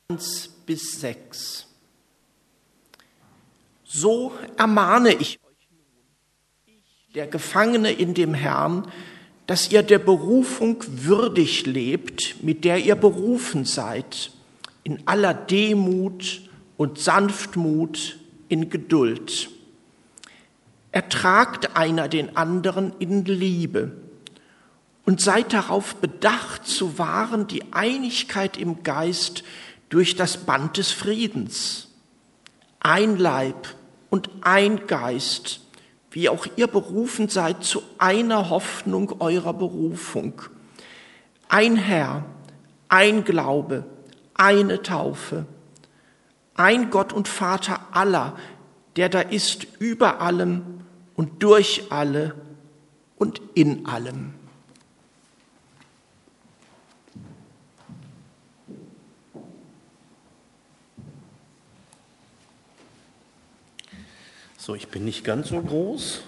1-6. So ermahne ich euch nun, ich, der Gefangene in dem Herrn, dass ihr der Berufung würdig lebt, mit der ihr berufen seid, in aller Demut und Sanftmut, in Geduld. Ertragt einer den anderen in Liebe und seid darauf bedacht zu wahren die Einigkeit im Geist durch das Band des Friedens. Ein Leib und ein Geist, wie auch ihr berufen seid zu einer Hoffnung eurer Berufung. Ein Herr, ein Glaube, eine Taufe, ein Gott und Vater aller, der da ist über allem und durch alle und in allem. So, ich bin nicht ganz so groß.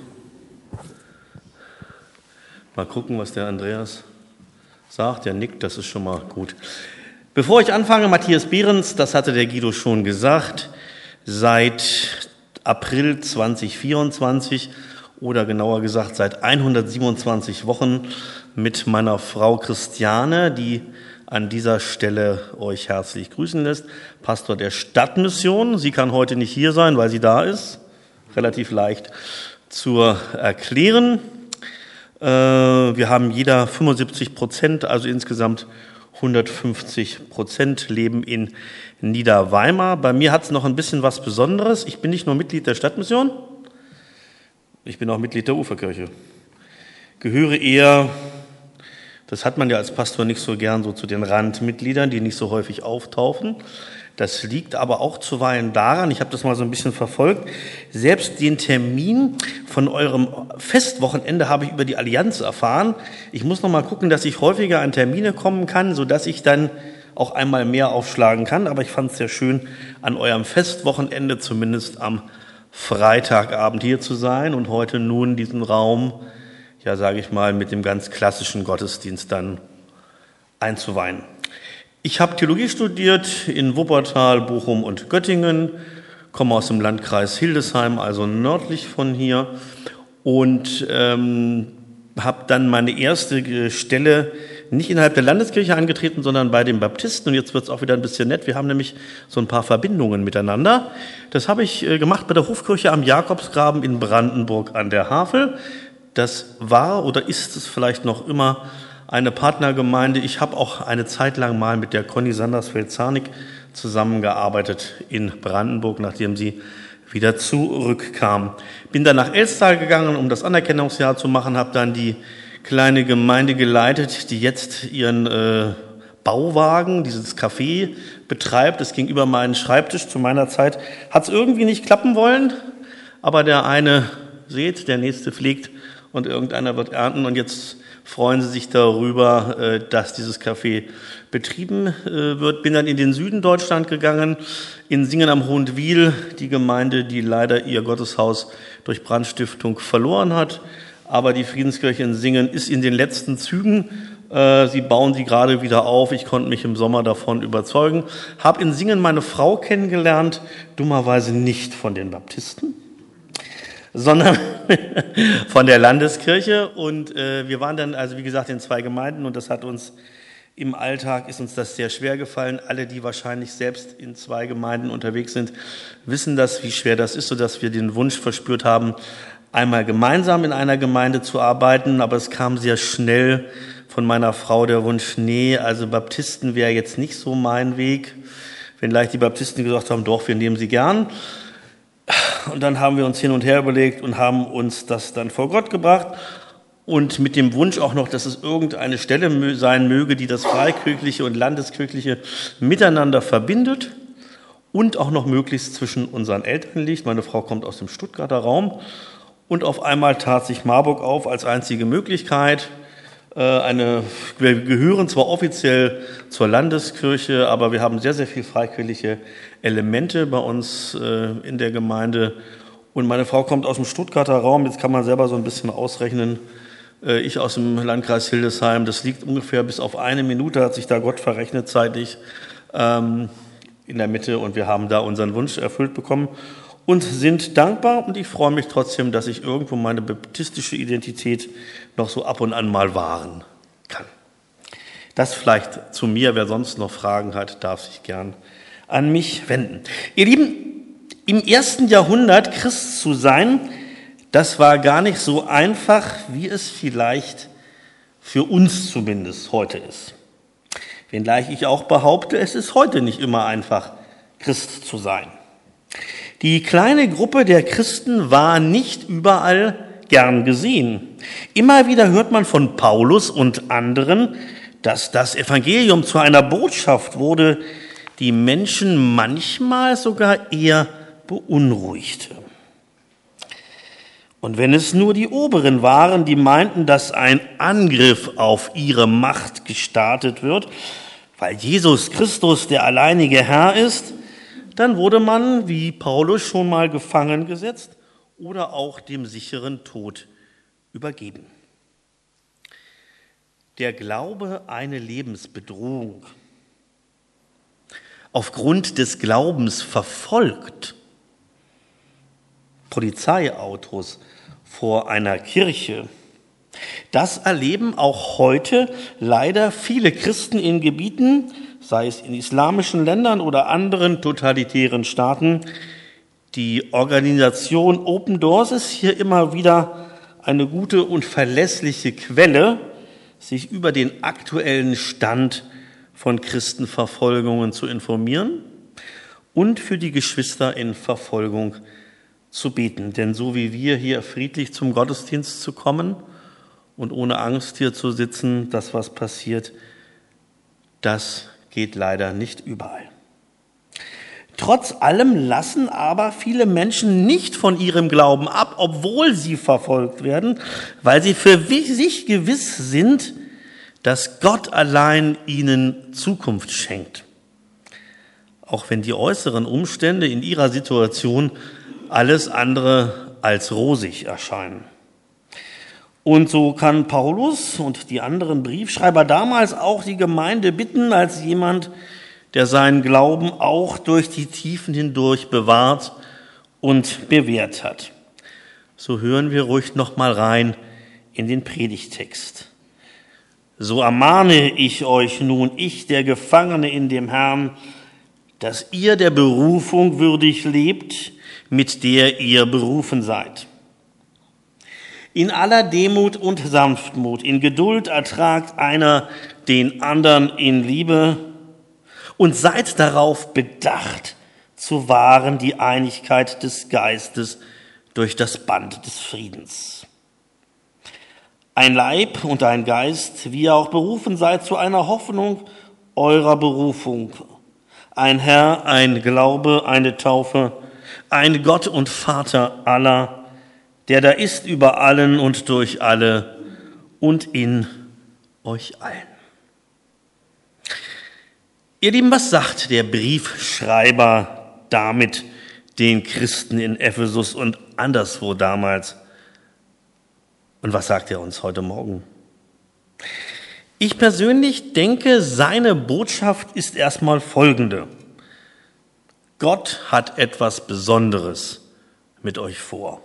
Mal gucken, was der Andreas sagt. Der nickt, das ist schon mal gut. Bevor ich anfange, Matthias Behrens, das hatte der Guido schon gesagt, seit April 2024 oder genauer gesagt seit 127 Wochen mit meiner Frau Christiane, die an dieser Stelle euch herzlich grüßen lässt, Pastor der Stadtmission. Sie kann heute nicht hier sein, weil sie da ist. Relativ leicht zu erklären. Wir haben jeder 75%, also insgesamt 150% leben in Niederweimar. Bei mir hat es noch ein bisschen was Besonderes. Ich bin nicht nur Mitglied der Stadtmission, ich bin auch Mitglied der Uferkirche. Gehöre eher, das hat man ja als Pastor nicht so gern, so zu den Randmitgliedern, die nicht so häufig auftauchen. Das liegt aber auch zuweilen daran, ich habe das mal so ein bisschen verfolgt, selbst den Termin von eurem Festwochenende habe ich über die Allianz erfahren. Ich muss noch mal gucken, dass ich häufiger an Termine kommen kann, sodass ich dann auch einmal mehr aufschlagen kann. Aber ich fand es sehr schön, an eurem Festwochenende zumindest am Freitagabend hier zu sein und heute nun diesen Raum, ja sage ich mal, mit dem ganz klassischen Gottesdienst dann einzuweihen. Ich habe Theologie studiert in Wuppertal, Bochum und Göttingen, komme aus dem Landkreis Hildesheim, also nördlich von hier, und habe dann meine erste Stelle nicht innerhalb der Landeskirche angetreten, sondern bei den Baptisten. Und jetzt wird es auch wieder ein bisschen nett. Wir haben nämlich so ein paar Verbindungen miteinander. Das habe ich gemacht bei der Hofkirche am Jakobsgraben in Brandenburg an der Havel. Das war oder ist es vielleicht noch immer eine Partnergemeinde. Ich habe auch eine Zeit lang mal mit der Conny Sandersfeld-Zarnik zusammengearbeitet in Brandenburg, nachdem sie wieder zurückkam. Bin dann nach Elstal gegangen, um das Anerkennungsjahr zu machen, habe dann die kleine Gemeinde geleitet, die jetzt ihren Bauwagen, dieses Café betreibt. Es ging über meinen Schreibtisch. Zu meiner Zeit hat es irgendwie nicht klappen wollen, aber der eine sät, der nächste pflegt und irgendeiner wird ernten, und jetzt freuen sie sich darüber, dass dieses Café betrieben wird. Bin dann in den Süden Deutschland gegangen, in Singen am Hohenwil, die Gemeinde, die leider ihr Gotteshaus durch Brandstiftung verloren hat. Aber die Friedenskirche in Singen ist in den letzten Zügen. Sie bauen sie gerade wieder auf. Ich konnte mich im Sommer davon überzeugen. Habe in Singen meine Frau kennengelernt, dummerweise nicht von den Baptisten, sondern von der Landeskirche. Und wir waren dann, also wie gesagt, in 2 Gemeinden, und das hat uns im Alltag, ist uns das sehr schwer gefallen. Alle, die wahrscheinlich selbst in 2 Gemeinden unterwegs sind, wissen das, wie schwer das ist, sodass wir den Wunsch verspürt haben, einmal gemeinsam in einer Gemeinde zu arbeiten. Aber es kam sehr schnell von meiner Frau der Wunsch, nee, also Baptisten wäre jetzt nicht so mein Weg. Wenngleich die Baptisten gesagt haben, doch, wir nehmen sie gern. Und dann haben wir uns hin und her überlegt und haben uns das dann vor Gott gebracht. Und mit dem Wunsch auch noch, dass es irgendeine Stelle sein möge, die das Freikirchliche und Landeskirchliche miteinander verbindet und auch noch möglichst zwischen unseren Eltern liegt. Meine Frau kommt aus dem Stuttgarter Raum. Und auf einmal tat sich Marburg auf als einzige Möglichkeit. Wir gehören zwar offiziell zur Landeskirche, aber wir haben sehr, sehr viel freikirchliche Elemente bei uns in der Gemeinde. Und meine Frau kommt aus dem Stuttgarter Raum. Jetzt kann man selber so ein bisschen ausrechnen. Ich aus dem Landkreis Hildesheim. Das liegt ungefähr bis auf 1 Minute, hat sich da Gott verrechnet zeitlich. in der Mitte und wir haben da unseren Wunsch erfüllt bekommen und sind dankbar. Und ich freue mich trotzdem, dass ich irgendwo meine baptistische Identität noch so ab und an mal wahren kann. Das vielleicht zu mir. Wer sonst noch Fragen hat, darf sich gern an mich wenden. Ihr Lieben, im 1. Jahrhundert Christ zu sein, das war gar nicht so einfach, wie es vielleicht für uns zumindest heute ist. Wenngleich ich auch behaupte, es ist heute nicht immer einfach, Christ zu sein. Die kleine Gruppe der Christen war nicht überall gern gesehen. Immer wieder hört man von Paulus und anderen, dass das Evangelium zu einer Botschaft wurde, die Menschen manchmal sogar eher beunruhigte. Und wenn es nur die Oberen waren, die meinten, dass ein Angriff auf ihre Macht gestartet wird, weil Jesus Christus der alleinige Herr ist, dann wurde man, wie Paulus, schon mal gefangen gesetzt oder auch dem sicheren Tod übergeben. Der Glaube eine Lebensbedrohung, aufgrund des Glaubens verfolgt, Polizeiautos vor einer Kirche. Das erleben auch heute leider viele Christen in Gebieten, sei es in islamischen Ländern oder anderen totalitären Staaten. Die Organisation Open Doors ist hier immer wieder eine gute und verlässliche Quelle, sich über den aktuellen Stand von Christenverfolgungen zu informieren und für die Geschwister in Verfolgung zu beten. Denn so wie wir hier friedlich zum Gottesdienst zu kommen und ohne Angst hier zu sitzen, dass was passiert, das geht leider nicht überall. Trotz allem lassen aber viele Menschen nicht von ihrem Glauben ab, obwohl sie verfolgt werden, weil sie für sich gewiss sind, dass Gott allein ihnen Zukunft schenkt. Auch wenn die äußeren Umstände in ihrer Situation alles andere als rosig erscheinen. Und so kann Paulus und die anderen Briefschreiber damals auch die Gemeinde bitten, als jemand, der seinen Glauben auch durch die Tiefen hindurch bewahrt und bewährt hat. So hören wir ruhig noch mal rein in den Predigtext. So ermahne ich euch nun, ich, der Gefangene in dem Herrn, dass ihr der Berufung würdig lebt, mit der ihr berufen seid. In aller Demut und Sanftmut, in Geduld ertragt einer den anderen in Liebe und seid darauf bedacht, zu wahren die Einigkeit des Geistes durch das Band des Friedens. Ein Leib und ein Geist, wie ihr auch berufen seid zu einer Hoffnung eurer Berufung. Ein Herr, ein Glaube, eine Taufe, ein Gott und Vater aller, der da ist über allen und durch alle und in euch allen. Ihr Lieben, was sagt der Briefschreiber damit den Christen in Ephesus und anderswo damals? Und was sagt er uns heute Morgen? Ich persönlich denke, seine Botschaft ist erstmal folgende. Gott hat etwas Besonderes mit euch vor.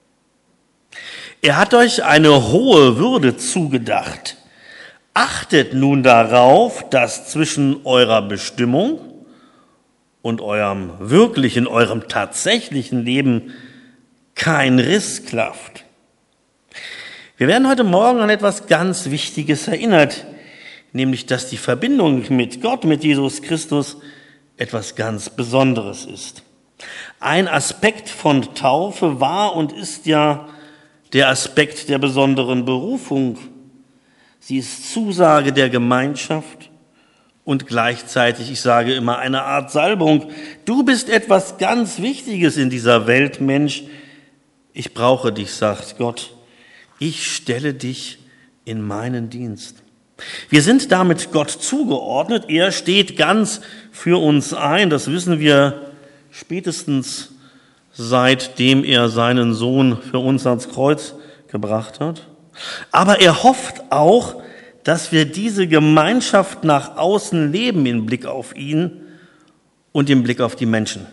Er hat euch eine hohe Würde zugedacht. Achtet nun darauf, dass zwischen eurer Bestimmung und eurem tatsächlichen Leben kein Riss klafft. Wir werden heute Morgen an etwas ganz Wichtiges erinnert, nämlich, dass die Verbindung mit Gott, mit Jesus Christus, etwas ganz Besonderes ist. Ein Aspekt von Taufe war und ist ja der Aspekt der besonderen Berufung. Sie ist Zusage der Gemeinschaft und gleichzeitig, ich sage immer, eine Art Salbung. Du bist etwas ganz Wichtiges in dieser Welt, Mensch. Ich brauche dich, sagt Gott. Ich stelle dich in meinen Dienst. Wir sind damit Gott zugeordnet. Er steht ganz für uns ein. Das wissen wir spätestens seitdem er seinen Sohn für uns ans Kreuz gebracht hat. Aber er hofft auch, dass wir diese Gemeinschaft nach außen leben im Blick auf ihn und im Blick auf die Menschen.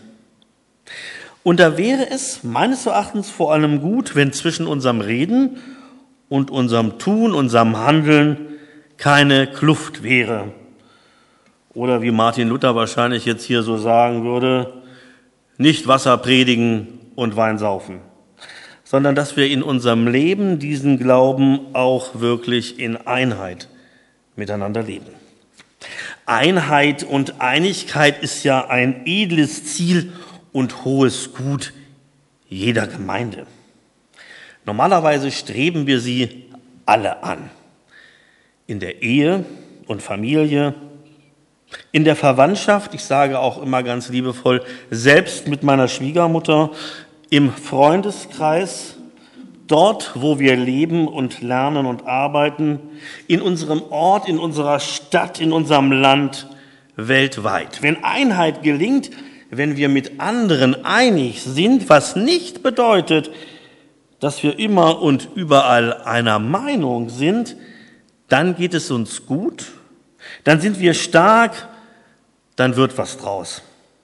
Und da wäre es meines Erachtens vor allem gut, wenn zwischen unserem Reden und unserem Tun, unserem Handeln keine Kluft wäre. Oder wie Martin Luther wahrscheinlich jetzt hier so sagen würde, nicht Wasser predigen und Wein saufen, sondern dass wir in unserem Leben diesen Glauben auch wirklich in Einheit miteinander leben. Einheit und Einigkeit ist ja ein edles Ziel und hohes Gut jeder Gemeinde. Normalerweise streben wir sie alle an. In der Ehe und Familie, in der Verwandtschaft, ich sage auch immer ganz liebevoll, selbst mit meiner Schwiegermutter, im Freundeskreis, dort, wo wir leben und lernen und arbeiten, in unserem Ort, in unserer Stadt, in unserem Land, weltweit. Wenn Einheit gelingt, wenn wir mit anderen einig sind, was nicht bedeutet, dass wir immer und überall einer Meinung sind, dann geht es uns gut, dann sind wir stark, dann wird was draus.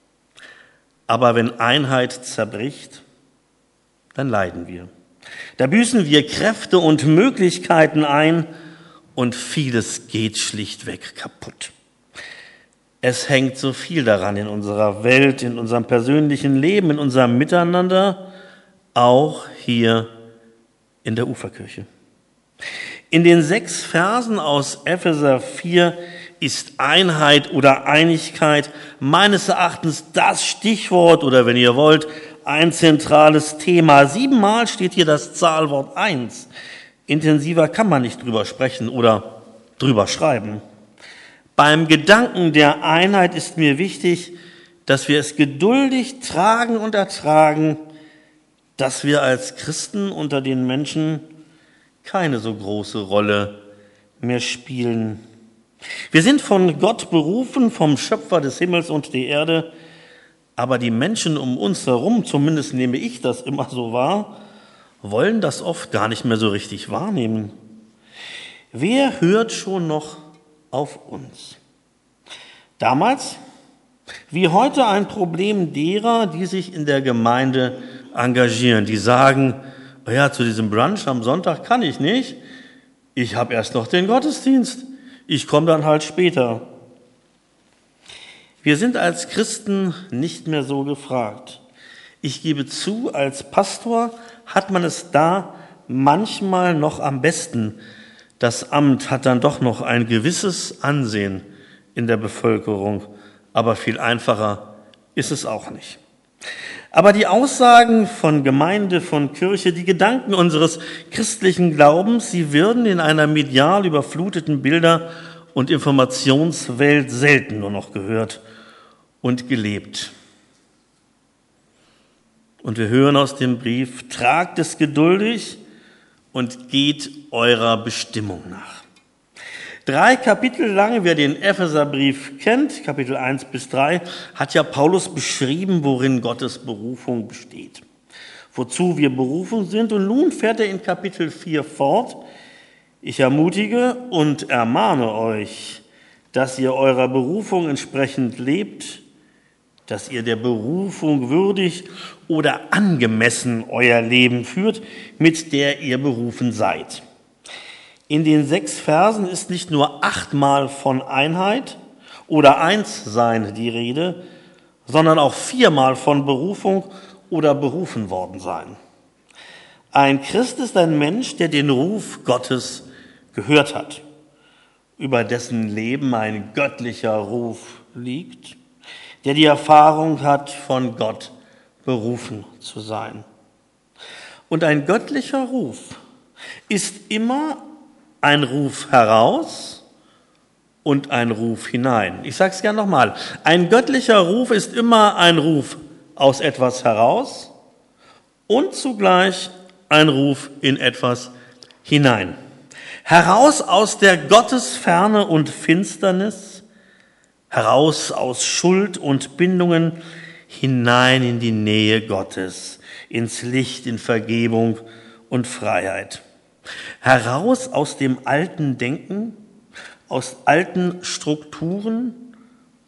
Aber wenn Einheit zerbricht, dann leiden wir. Da büßen wir Kräfte und Möglichkeiten ein und vieles geht schlichtweg kaputt. Es hängt so viel daran in unserer Welt, in unserem persönlichen Leben, in unserem Miteinander, auch hier in der Uferkirche. In den 6 Versen aus Epheser 4 ist Einheit oder Einigkeit meines Erachtens das Stichwort oder wenn ihr wollt, ein zentrales Thema. 7-mal steht hier das Zahlwort 1. Intensiver kann man nicht drüber sprechen oder drüber schreiben. Beim Gedanken der Einheit ist mir wichtig, dass wir es geduldig tragen und ertragen, dass wir als Christen unter den Menschen keine so große Rolle mehr spielen. Wir sind von Gott berufen, vom Schöpfer des Himmels und der Erde, aber die Menschen um uns herum, zumindest nehme ich das immer so wahr, wollen das oft gar nicht mehr so richtig wahrnehmen. Wer hört schon noch auf uns? Damals wie heute ein Problem derer, die sich in der Gemeinde engagieren, die sagen, ja, zu diesem Brunch am Sonntag kann ich nicht, ich habe erst noch den Gottesdienst, ich komme dann halt später. Wir sind als Christen nicht mehr so gefragt. Ich gebe zu, als Pastor hat man es da manchmal noch am besten. Das Amt hat dann doch noch ein gewisses Ansehen in der Bevölkerung, aber viel einfacher ist es auch nicht. Aber die Aussagen von Gemeinde, von Kirche, die Gedanken unseres christlichen Glaubens, sie werden in einer medial überfluteten Bilder- und Informationswelt selten nur noch gehört und gelebt. Und wir hören aus dem Brief, tragt es geduldig und geht eurer Bestimmung nach. 3 Kapitel lang, wer den Epheserbrief kennt, Kapitel 1 bis 3, hat ja Paulus beschrieben, worin Gottes Berufung besteht. Wozu wir berufen sind. Und nun fährt er in Kapitel 4 fort. Ich ermutige und ermahne euch, dass ihr eurer Berufung entsprechend lebt, dass ihr der Berufung würdig oder angemessen euer Leben führt, mit der ihr berufen seid. In den 6 Versen ist nicht nur 8-mal von Einheit oder Einssein die Rede, sondern auch 4-mal von Berufung oder berufen worden sein. Ein Christ ist ein Mensch, der den Ruf Gottes gehört hat, über dessen Leben ein göttlicher Ruf liegt, der die Erfahrung hat, von Gott berufen zu sein. Und ein göttlicher Ruf ist immer ein Ruf heraus und ein Ruf hinein. Ich sage es gerne nochmal. Ein göttlicher Ruf ist immer ein Ruf aus etwas heraus und zugleich ein Ruf in etwas hinein. Heraus aus der Gottesferne und Finsternis, heraus aus Schuld und Bindungen, hinein in die Nähe Gottes, ins Licht, in Vergebung und Freiheit. Heraus aus dem alten Denken, aus alten Strukturen,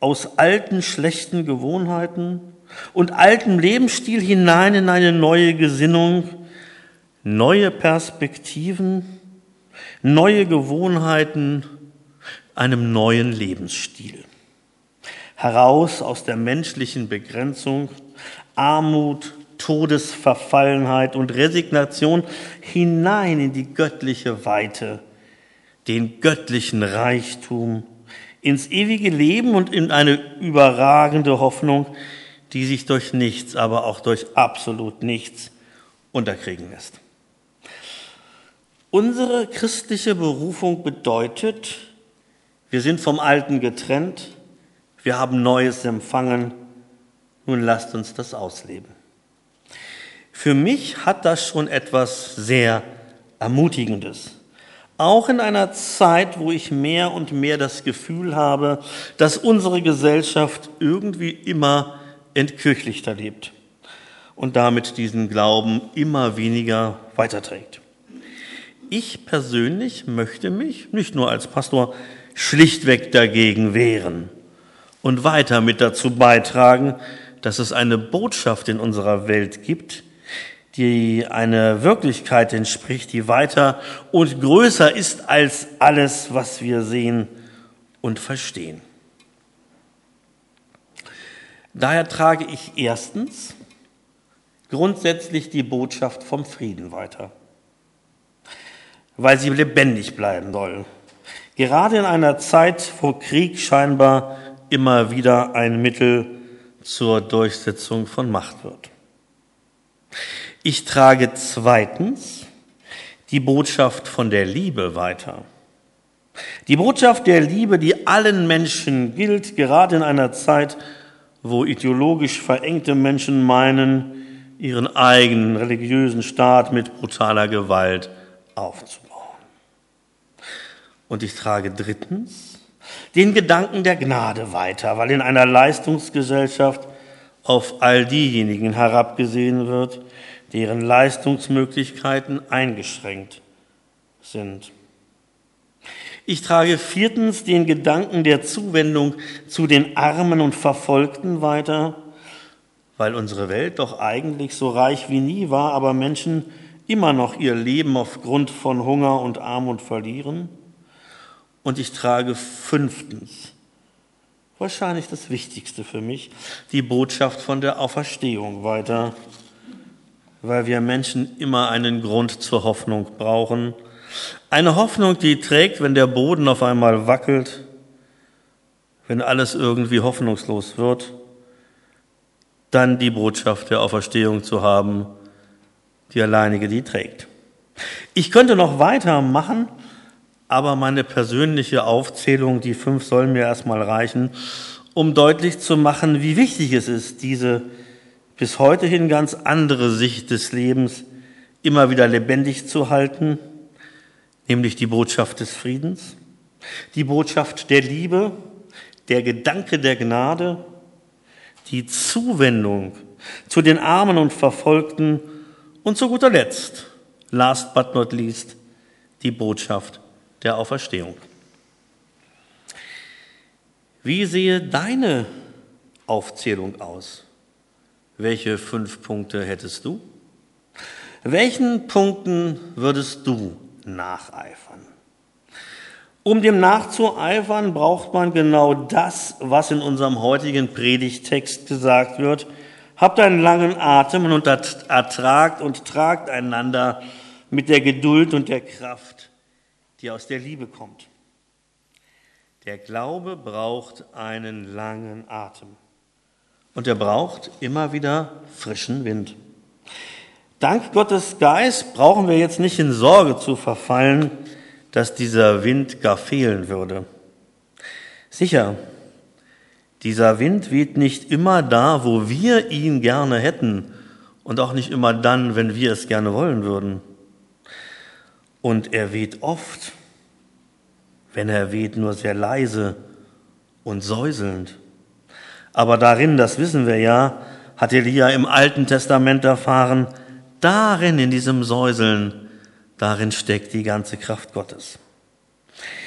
aus alten, schlechten Gewohnheiten und altem Lebensstil hinein in eine neue Gesinnung, neue Perspektiven, neue Gewohnheiten, einem neuen Lebensstil. Heraus aus der menschlichen Begrenzung, Armut, Todesverfallenheit und Resignation hinein in die göttliche Weite, den göttlichen Reichtum, ins ewige Leben und in eine überragende Hoffnung, die sich durch nichts, aber auch durch absolut nichts unterkriegen lässt. Unsere christliche Berufung bedeutet, wir sind vom Alten getrennt, wir haben Neues empfangen, nun lasst uns das ausleben. Für mich hat das schon etwas sehr Ermutigendes. Auch in einer Zeit, wo ich mehr und mehr das Gefühl habe, dass unsere Gesellschaft irgendwie immer entkirchlichter lebt und damit diesen Glauben immer weniger weiterträgt. Ich persönlich möchte mich, nicht nur als Pastor, schlichtweg dagegen wehren und weiter mit dazu beitragen, dass es eine Botschaft in unserer Welt gibt, die eine Wirklichkeit entspricht, die weiter und größer ist als alles, was wir sehen und verstehen. Daher trage ich erstens grundsätzlich die Botschaft vom Frieden weiter, weil sie lebendig bleiben soll. Gerade in einer Zeit, wo Krieg scheinbar immer wieder ein Mittel zur Durchsetzung von Macht wird. Ich trage zweitens die Botschaft von der Liebe weiter. Die Botschaft der Liebe, die allen Menschen gilt, gerade in einer Zeit, wo ideologisch verengte Menschen meinen, ihren eigenen religiösen Staat mit brutaler Gewalt aufzubauen. Und ich trage drittens den Gedanken der Gnade weiter, weil in einer Leistungsgesellschaft auf all diejenigen herabgesehen wird, deren Leistungsmöglichkeiten eingeschränkt sind. Ich trage viertens den Gedanken der Zuwendung zu den Armen und Verfolgten weiter, weil unsere Welt doch eigentlich so reich wie nie war, aber Menschen immer noch ihr Leben aufgrund von Hunger und Armut verlieren. Und ich trage fünftens, wahrscheinlich das Wichtigste für mich, die Botschaft von der Auferstehung weiter, weil wir Menschen immer einen Grund zur Hoffnung brauchen. Eine Hoffnung, die trägt, wenn der Boden auf einmal wackelt, wenn alles irgendwie hoffnungslos wird, dann die Botschaft der Auferstehung zu haben, die alleinige die trägt. Ich könnte noch weitermachen, aber meine persönliche Aufzählung, die 5 sollen mir erstmal reichen, um deutlich zu machen, wie wichtig es ist, diese bis heute hin ganz andere Sicht des Lebens immer wieder lebendig zu halten, nämlich die Botschaft des Friedens, die Botschaft der Liebe, der Gedanke der Gnade, die Zuwendung zu den Armen und Verfolgten und zu guter Letzt, last but not least, die Botschaft der Auferstehung. Wie sehe deine Aufzählung aus? Welche 5 Punkte hättest du? Welchen Punkten würdest du nacheifern? Um dem nachzueifern, braucht man genau das, was in unserem heutigen Predigttext gesagt wird. Habt einen langen Atem und ertragt und tragt einander mit der Geduld und der Kraft, die aus der Liebe kommt. Der Glaube braucht einen langen Atem. Und er braucht immer wieder frischen Wind. Dank Gottes Geist brauchen wir jetzt nicht in Sorge zu verfallen, dass dieser Wind gar fehlen würde. Sicher, dieser Wind weht nicht immer da, wo wir ihn gerne hätten und auch nicht immer dann, wenn wir es gerne wollen würden. Und er weht oft, wenn er weht, nur sehr leise und säuselnd. Aber darin, das wissen wir ja, hat Elia im Alten Testament erfahren, darin, in diesem Säuseln, darin steckt die ganze Kraft Gottes.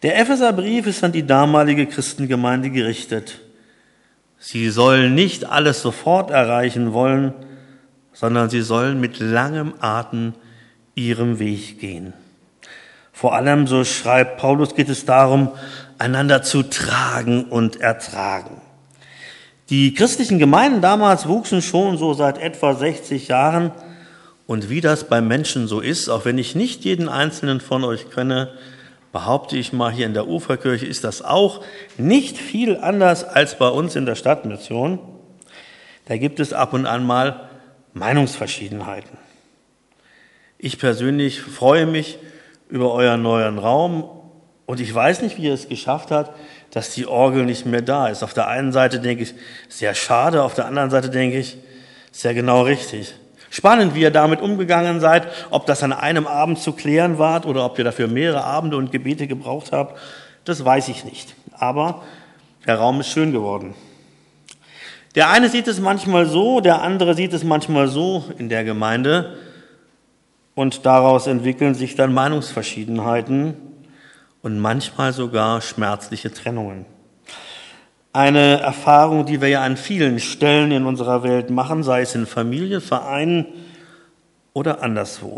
Der Epheserbrief ist an die damalige Christengemeinde gerichtet. Sie sollen nicht alles sofort erreichen wollen, sondern sie sollen mit langem Atem ihrem Weg gehen. Vor allem, so schreibt Paulus, geht es darum, einander zu tragen und ertragen. Die christlichen Gemeinden damals wuchsen schon so seit etwa 60 Jahren. Und wie das bei Menschen so ist, auch wenn ich nicht jeden einzelnen von euch kenne, behaupte ich mal, hier in der Uferkirche ist das auch nicht viel anders als bei uns in der Stadtmission. Da gibt es ab und an mal Meinungsverschiedenheiten. Ich persönlich freue mich über euren neuen Raum und ich weiß nicht, wie ihr es geschafft habt, dass die Orgel nicht mehr da ist. Auf der einen Seite denke ich, sehr schade, auf der anderen Seite denke ich, sehr genau richtig. Spannend, wie ihr damit umgegangen seid, ob das an einem Abend zu klären war oder ob ihr dafür mehrere Abende und Gebete gebraucht habt, das weiß ich nicht. Aber der Raum ist schön geworden. Der eine sieht es manchmal so, der andere sieht es manchmal so in der Gemeinde und daraus entwickeln sich dann Meinungsverschiedenheiten und manchmal sogar schmerzliche Trennungen. Eine Erfahrung, die wir ja an vielen Stellen in unserer Welt machen, sei es in Familien, Vereinen oder anderswo.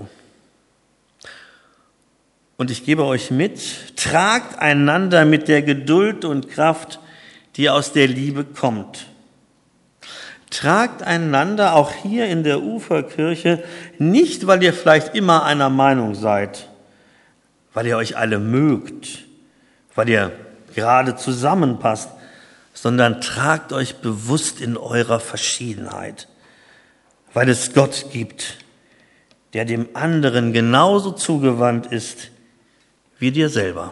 Und ich gebe euch mit, tragt einander mit der Geduld und Kraft, die aus der Liebe kommt. Tragt einander auch hier in der Uferkirche, nicht weil ihr vielleicht immer einer Meinung seid, weil ihr euch alle mögt, weil ihr gerade zusammenpasst, sondern tragt euch bewusst in eurer Verschiedenheit, weil es Gott gibt, der dem anderen genauso zugewandt ist wie dir selber.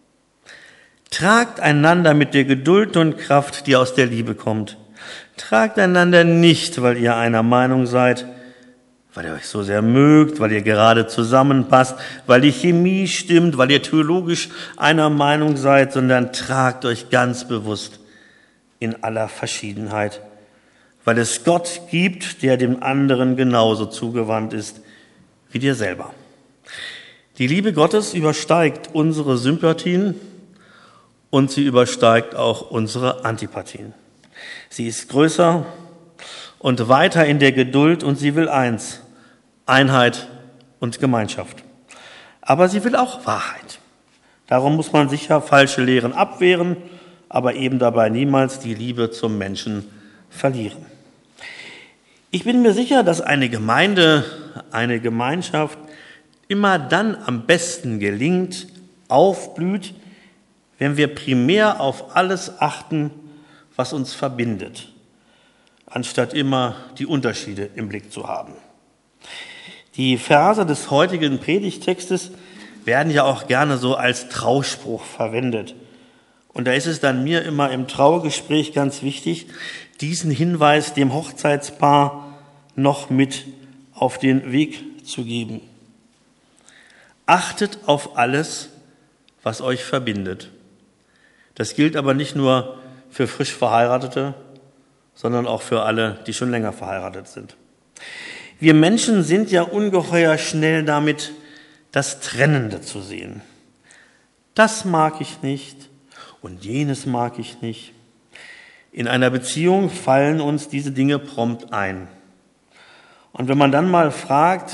Tragt einander mit der Geduld und Kraft, die aus der Liebe kommt. Tragt einander nicht, weil ihr einer Meinung seid, weil ihr euch so sehr mögt, weil ihr gerade zusammenpasst, weil die Chemie stimmt, weil ihr theologisch einer Meinung seid, sondern tragt euch ganz bewusst in aller Verschiedenheit, weil es Gott gibt, der dem anderen genauso zugewandt ist wie dir selber. Die Liebe Gottes übersteigt unsere Sympathien und sie übersteigt auch unsere Antipathien. Sie ist größer und weiter in der Geduld und sie will eins, Einheit und Gemeinschaft. Aber sie will auch Wahrheit. Darum muss man sicher falsche Lehren abwehren, aber eben dabei niemals die Liebe zum Menschen verlieren. Ich bin mir sicher, dass eine Gemeinde, eine Gemeinschaft immer dann am besten gelingt, aufblüht, wenn wir primär auf alles achten, was uns verbindet, anstatt immer die Unterschiede im Blick zu haben. Die Verse des heutigen Predigttextes werden ja auch gerne so als Trauspruch verwendet. Und da ist es dann mir immer im Trauergespräch ganz wichtig, diesen Hinweis dem Hochzeitspaar noch mit auf den Weg zu geben. Achtet auf alles, was euch verbindet. Das gilt aber nicht nur für frisch Verheiratete, sondern auch für alle, die schon länger verheiratet sind. Wir Menschen sind ja ungeheuer schnell damit, das Trennende zu sehen. Das mag ich nicht und jenes mag ich nicht. In einer Beziehung fallen uns diese Dinge prompt ein. Und wenn man dann mal fragt,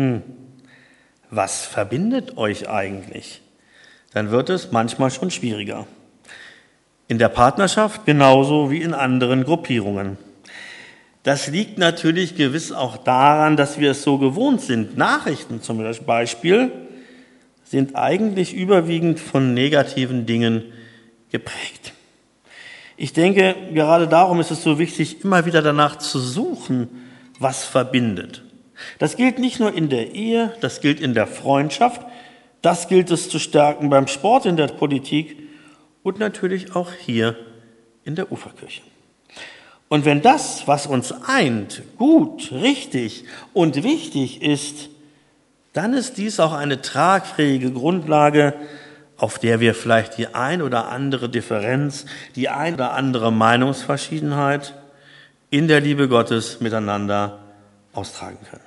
was verbindet euch eigentlich, dann wird es manchmal schon schwieriger. In der Partnerschaft genauso wie in anderen Gruppierungen. Das liegt natürlich gewiss auch daran, dass wir es so gewohnt sind. Nachrichten zum Beispiel sind eigentlich überwiegend von negativen Dingen geprägt. Ich denke, gerade darum ist es so wichtig, immer wieder danach zu suchen, was verbindet. Das gilt nicht nur in der Ehe, das gilt in der Freundschaft, das gilt es zu stärken beim Sport, in der Politik und natürlich auch hier in der Uferkirche. Und wenn das, was uns eint, gut, richtig und wichtig ist, dann ist dies auch eine tragfähige Grundlage, auf der wir vielleicht die ein oder andere Differenz, die ein oder andere Meinungsverschiedenheit in der Liebe Gottes miteinander austragen können.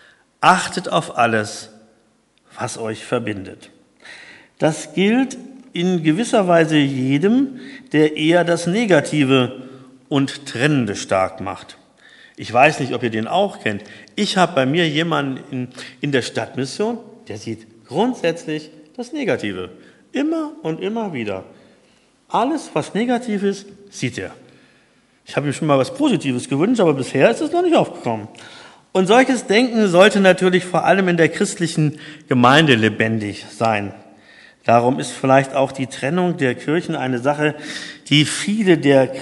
Achtet auf alles, was euch verbindet. Das gilt in gewisser Weise jedem, der eher das Negative und Trennende stark macht. Ich weiß nicht, ob ihr den auch kennt. Ich habe bei mir jemanden in der Stadtmission, der sieht grundsätzlich das Negative. Immer und immer wieder. Alles, was negativ ist, sieht er. Ich habe ihm schon mal was Positives gewünscht, aber bisher ist es noch nicht aufgekommen. Und solches Denken sollte natürlich vor allem in der christlichen Gemeinde lebendig sein. Darum ist vielleicht auch die Trennung der Kirchen eine Sache, die viele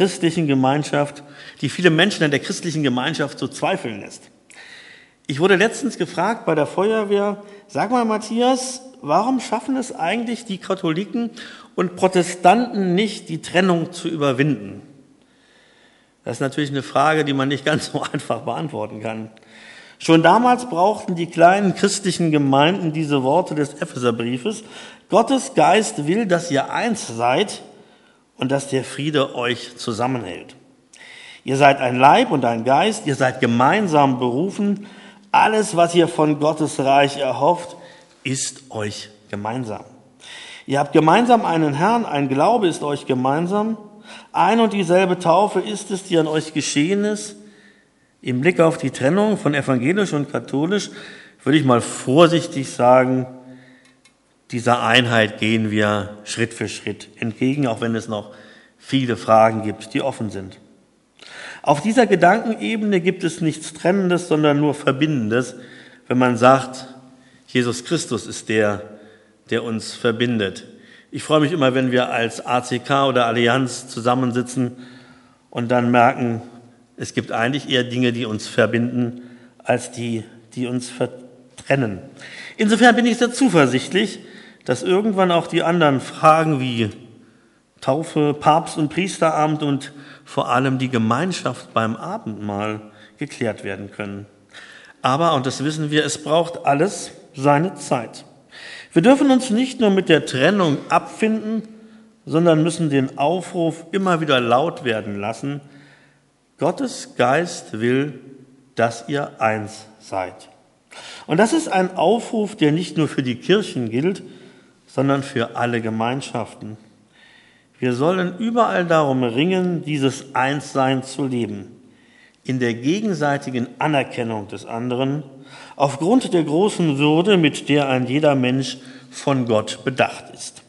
Menschen in der christlichen Gemeinschaft so zweifeln lässt. Ich wurde letztens gefragt bei der Feuerwehr, sag mal Matthias, warum schaffen es eigentlich die Katholiken und Protestanten nicht, die Trennung zu überwinden? Das ist natürlich eine Frage, die man nicht ganz so einfach beantworten kann. Schon damals brauchten die kleinen christlichen Gemeinden diese Worte des Epheserbriefes. Gottes Geist will, dass ihr eins seid und dass der Friede euch zusammenhält. Ihr seid ein Leib und ein Geist, ihr seid gemeinsam berufen. Alles, was ihr von Gottes Reich erhofft, ist euch gemeinsam. Ihr habt gemeinsam einen Herrn, ein Glaube ist euch gemeinsam. Ein und dieselbe Taufe ist es, die an euch geschehen ist. Im Blick auf die Trennung von evangelisch und katholisch würde ich mal vorsichtig sagen, dieser Einheit gehen wir Schritt für Schritt entgegen, auch wenn es noch viele Fragen gibt, die offen sind. Auf dieser Gedankenebene gibt es nichts Trennendes, sondern nur Verbindendes, wenn man sagt, Jesus Christus ist der uns verbindet. Ich freue mich immer, wenn wir als ACK oder Allianz zusammensitzen und dann merken, es gibt eigentlich eher Dinge, die uns verbinden, als die uns trennen. Insofern bin ich sehr zuversichtlich, dass irgendwann auch die anderen Fragen wie Taufe, Papst- und Priesteramt und vor allem die Gemeinschaft beim Abendmahl geklärt werden können. Aber, und das wissen wir, es braucht alles seine Zeit. Wir dürfen uns nicht nur mit der Trennung abfinden, sondern müssen den Aufruf immer wieder laut werden lassen. Gottes Geist will, dass ihr eins seid. Und das ist ein Aufruf, der nicht nur für die Kirchen gilt, sondern für alle Gemeinschaften. Wir sollen überall darum ringen, dieses Einssein zu leben, in der gegenseitigen Anerkennung des anderen, aufgrund der großen Würde, mit der ein jeder Mensch von Gott bedacht ist.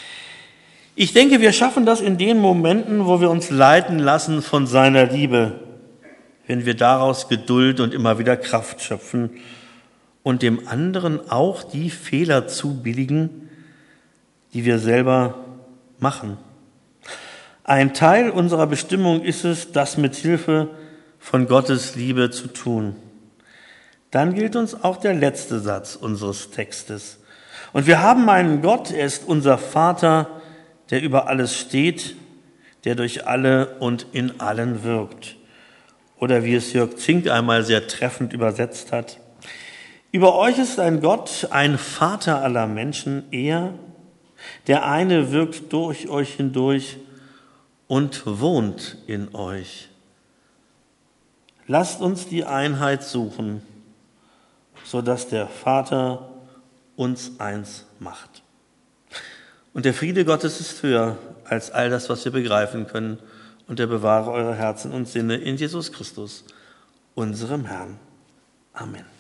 Ich denke, wir schaffen das in den Momenten, wo wir uns leiten lassen von seiner Liebe, wenn wir daraus Geduld und immer wieder Kraft schöpfen und dem anderen auch die Fehler zubilligen, die wir selber machen. Ein Teil unserer Bestimmung ist es, das mit Hilfe von Gottes Liebe zu tun. Dann gilt uns auch der letzte Satz unseres Textes. Und wir haben einen Gott, er ist unser Vater, der über alles steht, der durch alle und in allen wirkt. Oder wie es Jörg Zink einmal sehr treffend übersetzt hat. Über euch ist ein Gott, ein Vater aller Menschen, er, der eine wirkt durch euch hindurch und wohnt in euch. Lasst uns die Einheit suchen, sodass der Vater uns eins macht. Und der Friede Gottes ist höher als all das, was wir begreifen können. Und er bewahre eure Herzen und Sinne in Jesus Christus, unserem Herrn. Amen.